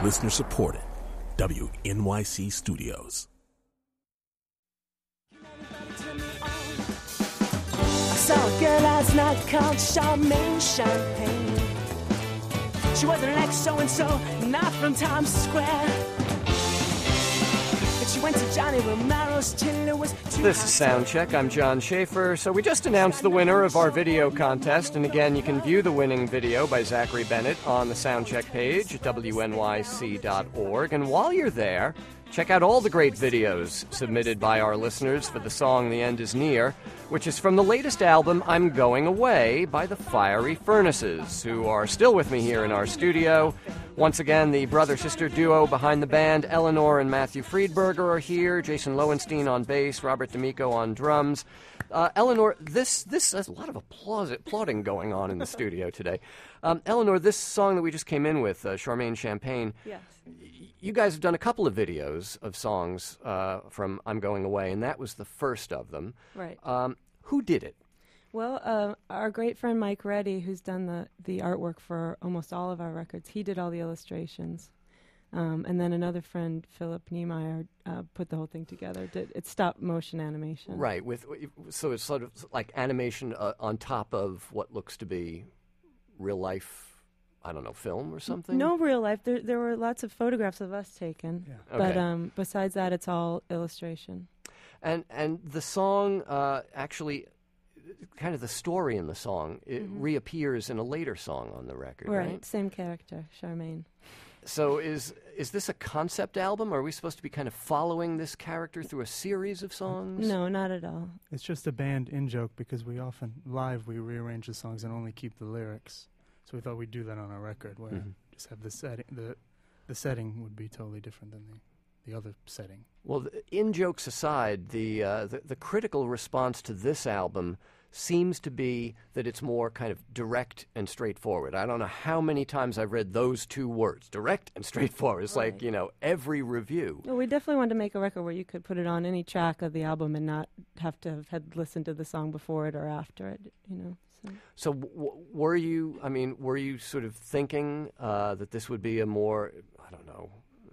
Listener supported. WNYC Studios. I saw a girl last night called Charmaine Champagne. She wasn't like so-and-so, not from Times Square. But she went to Johnny Romero's till it was too. This is Soundcheck. I'm John Schaefer. So we just announced the winner of our video contest, and again, you can view the winning video by Zachary Bennett on the Soundcheck page at wnyc.org. And while you're there, check out all the great videos submitted by our listeners for the song The End Is Near, which is from the latest album, I'm Going Away, by the Fiery Furnaces, who are still with me here in our studio. Once again, the brother-sister duo behind the band, Eleanor and Matthew Friedberger, are here. Jason Lowenstein on bass, Robert D'Amico on drums. Eleanor, this there's a lot of applauding going on in the studio today. Eleanor, this song that we just came in with, Charmaine Champagne, yes. You guys have done a couple of videos of songs from I'm Going Away, and that was the first of them. Right. Who did it? Well, our great friend Mike Reddy, who's done the artwork for almost all of our records, he did all the illustrations. And then another friend, Philip Niemeyer, put the whole thing together. It's stop motion animation. Right. So it's sort of like animation on top of what looks to be real life, I don't know, film or something? No real life. There were lots of photographs of us taken. Yeah. Okay. But besides that, it's all illustration. And the song actually, kind of the story in the song, it reappears in a later song on the record, right? Right, same character, Charmaine. So is this a concept album? Or are we supposed to be kind of following this character through a series of songs? No, not at all. It's just a band in-joke because we often, live, we rearrange the songs and only keep the lyrics. So we thought we'd do that on our record, where just have the setting. The setting would be totally different than the other setting. Well, in-jokes aside, the critical response to this album seems to be that it's more kind of direct and straightforward. I don't know how many times I've read those two words, direct and straightforward. It's right. like, every review. Well, we definitely wanted to make a record where you could put it on any track of the album and not have to have had listened to the song before it or after it, So were you sort of thinking that this would be a more, I don't know,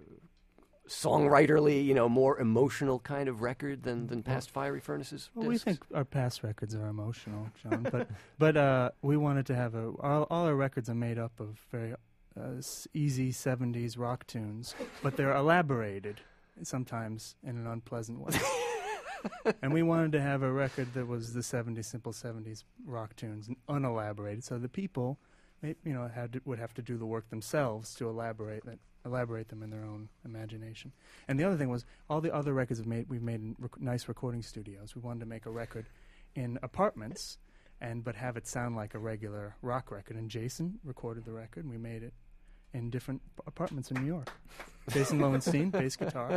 songwriterly, more emotional kind of record than past Fiery Furnaces Well, discs? we think our past records are emotional, John, but we wanted to have all our records are made up of very easy 70s rock tunes, but they're elaborated sometimes in an unpleasant way. And we wanted to have a record that was the simple 70s rock tunes, unelaborated, so the people, would have to do the work themselves to elaborate them in their own imagination. And the other thing was, all the other records we've made in nice recording studios. We wanted to make a record in apartments, but have it sound like a regular rock record. And Jason recorded the record, and we made it in different apartments in New York. Jason Lowenstein, bass guitar.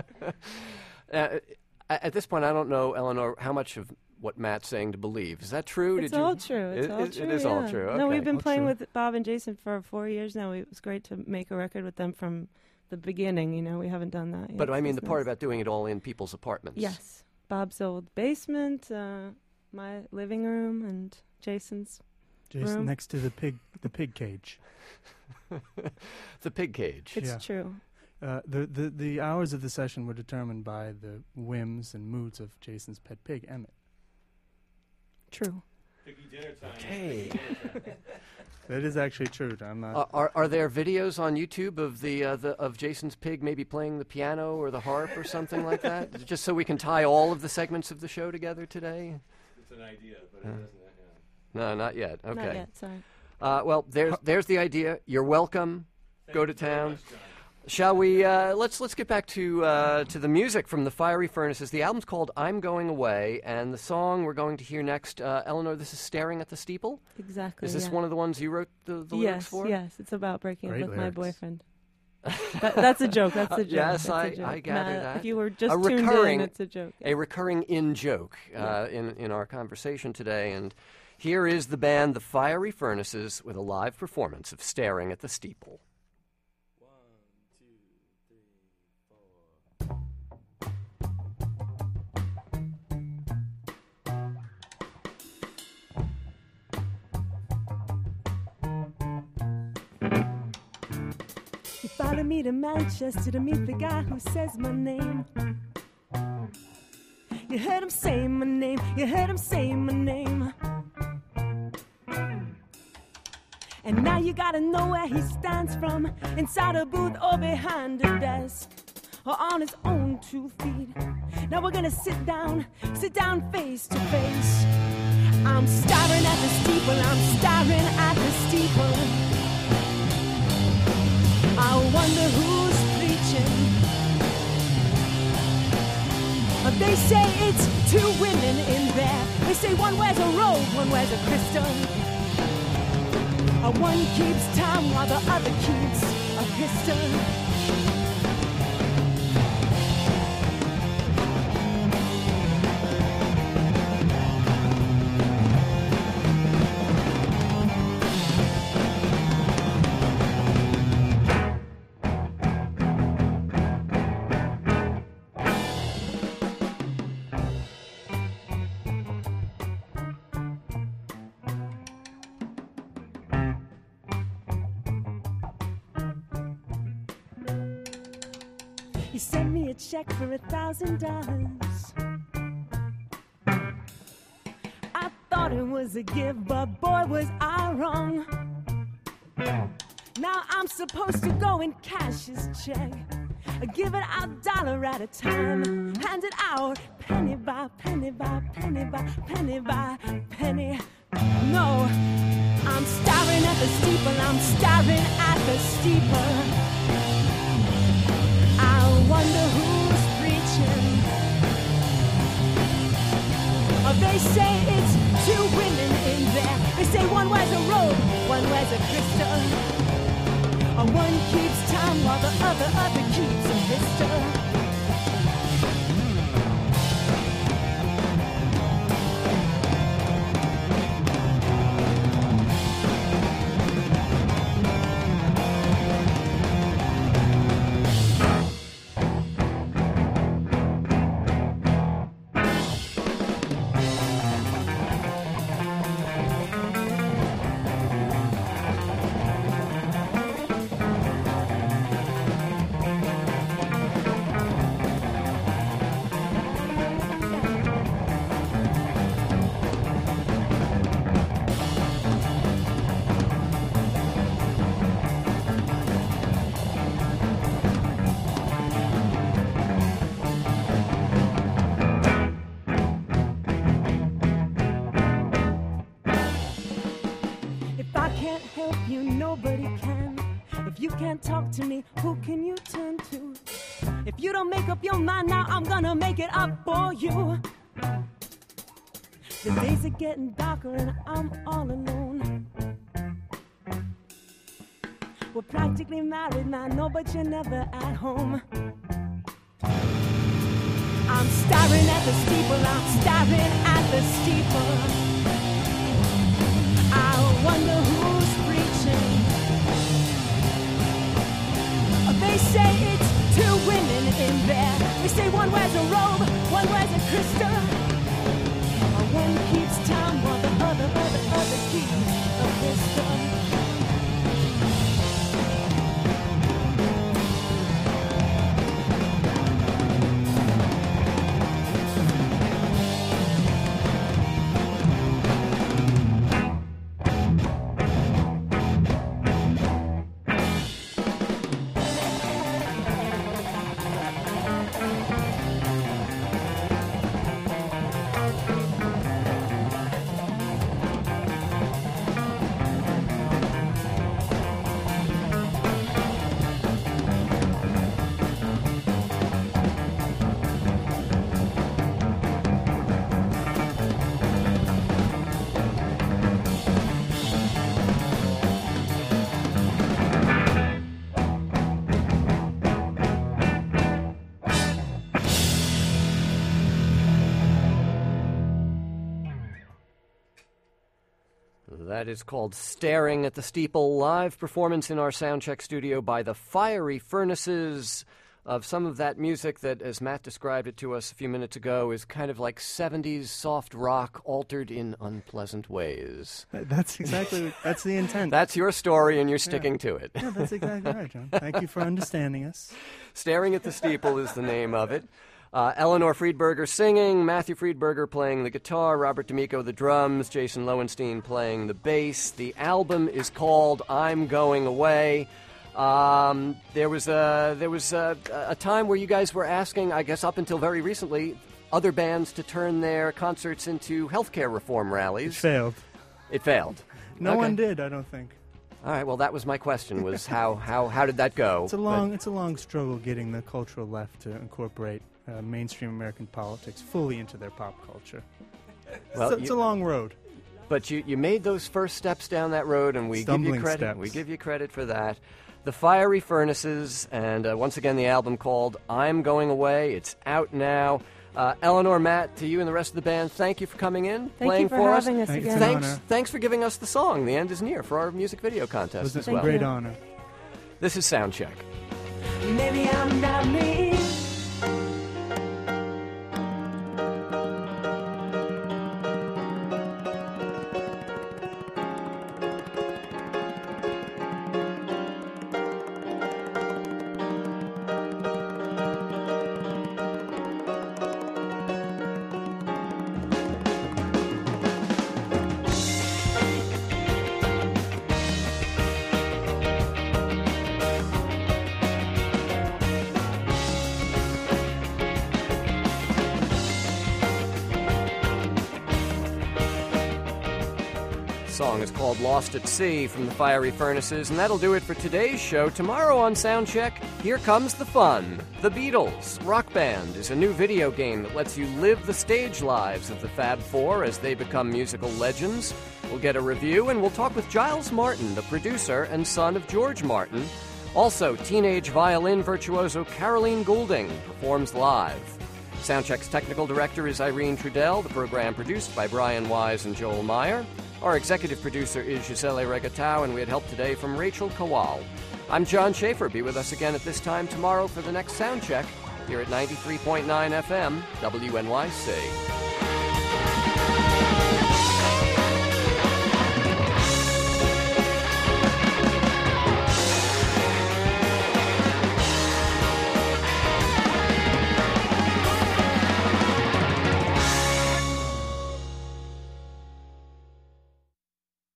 At this point, I don't know, Eleanor, how much of what Matt's saying to believe. Is that true? It's all true. It's all true. It is all true. Okay. No, we've been All playing true. with Bob and Jason for 4 years now. It was great to make a record with them from the beginning. We haven't done that yet. But I mean, the It's part nice. about doing it all in people's apartments. Yes. Bob's old basement, my living room, and Jason's Jason room. next to the pig cage. The pig cage. It's Yeah. true. The hours of the session were determined by the whims and moods of Jason's pet pig, Emmett. True. Okay. That is actually true. I'm not. Are there videos on YouTube of of Jason's pig maybe playing the piano or the harp or something like that? Just so we can tie all of the segments of the show together today? It's an idea, but it doesn't yet. No, not yet. Okay. Not yet, sorry. Well, there's the idea. You're welcome. Go to town. Much, John. Shall we? Let's get back to the music from the Fiery Furnaces. The album's called "I'm Going Away," and the song we're going to hear next, Eleanor. This is "Staring at the Steeple." Exactly. Is this one of the ones you wrote the lyrics for? Yes, it's about breaking Great up with lyrics. my boyfriend. That's a joke. That's a joke. Yes, That's a joke. I gather Nah, that. If you were just A tuned recurring- in, it's a joke. A recurring in-joke in our conversation today. And here is the band The Fiery Furnaces with a live performance of "Staring at the Steeple." If Follow me to Manchester to meet the guy who says my name. You heard him say my name, you heard him say my name. And now you gotta know where he stands from, inside a booth or behind a desk, or on his own 2 feet. Now we're gonna sit down face to face. I'm staring at the steeple, I'm staring at the steeple. I wonder who's preaching. They say it's 2 women in there. They say one wears a robe, one wears a crystal. One keeps time while the other keeps a pistol. He sent me a check for $1,000. I thought it was a gift, but boy was I wrong. Now I'm supposed to go and cash his check, give it out dollar at a time, hand it out penny by penny by penny by penny by penny. No, I'm staring at the steeple, I'm staring at the steeple. I wonder who's preaching. They say it's 2 women in there. They say one wears a robe, one wears a crystal. One keeps time while the other keeps a pistol. Can't talk to me, who can you turn to? If you don't make up your mind now, I'm gonna make it up for you. The days are getting darker and I'm all alone. We're practically married now, no, but you're never at home. I'm staring at the steeple, I'm staring at the steeple. I wonder who's preaching. They say it's 2 women in there. They say one wears a robe, one wears a crystal. One keeps time while the other keeps a pistol. That is called Staring at the Steeple, live performance in our Soundcheck studio by the Fiery Furnaces. of some of that music that, as Matt described it to us a few minutes ago, is kind of like 70s soft rock altered in unpleasant ways. That's that's the intent. That's your story, and you're sticking to it. Yeah, that's exactly right, John. Thank you for understanding us. Staring at the Steeple is the name of it. Eleanor Friedberger singing, Matthew Friedberger playing the guitar, Robert D'Amico the drums, Jason Lowenstein playing the bass. The album is called I'm Going Away. There was a time where you guys were asking, I guess up until very recently, other bands to turn their concerts into healthcare reform rallies. It failed. It failed. No one did, I don't think. All right. Well, that was my question: was how did that go? It's a long struggle getting the cultural left to incorporate mainstream American politics fully into their pop culture. Well, it's a long road. But you made those first steps down that road, and we give you credit. Steps. We give you credit for that. The Fiery Furnaces, and once again, the album called I'm Going Away. It's out now. Eleanor, Matt, to you and the rest of the band, thank you for coming in, playing for us. Thank you for having us again. Thanks for giving us the song, The End Is Near, for our music video contest as well. It was a great honor. This is Soundcheck. Maybe I'm not me. Song is called Lost at Sea from the Fiery Furnaces, and that'll do it for today's show. Tomorrow on Soundcheck, here comes the fun. The Beatles Rock Band is a new video game that lets you live the stage lives of the Fab Four as they become musical legends. We'll get a review, and we'll talk with Giles Martin, the producer and son of George Martin. Also, teenage violin virtuoso Caroline Goulding performs live. Soundcheck's technical director is Irene Trudell, the program produced by Brian Wise and Joel Meyer. Our executive producer is Gisele Regatau, and we had help today from Rachel Kowal. I'm John Schaefer. Be with us again at this time tomorrow for the next Soundcheck here at 93.9 FM, WNYC.